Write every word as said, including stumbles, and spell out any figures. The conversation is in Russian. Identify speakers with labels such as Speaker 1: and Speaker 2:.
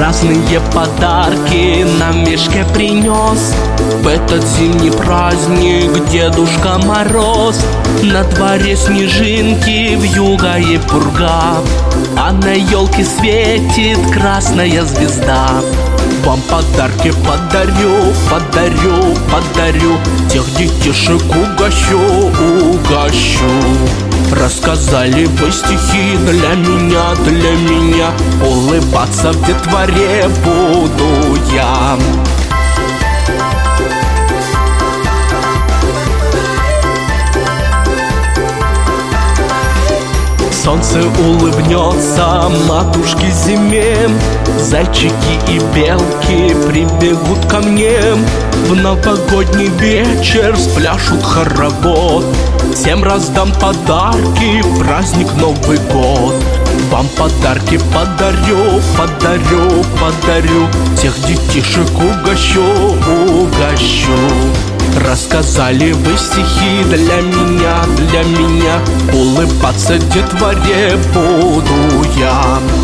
Speaker 1: разные подарки на мешке принес. В этот зимний праздник Дедушка Мороз. На дворе снежинки, вьюга и пурга, а на елке светит красная звезда. Вам подарки подарю, подарю, подарю, тех детишек угощу, угощу. Рассказали вы стихи для меня, для меня, улыбаться в детворе буду я. Солнце улыбнется матушке зиме, зайчики и белки прибегут ко мне. В новогодний вечер спляшут хоровод, всем раздам подарки в праздник Новый год. Вам подарки подарю, подарю, подарю, тех детишек угощу, угощу. Рассказали вы стихи для меня, для меня, улыбаться детворе буду я.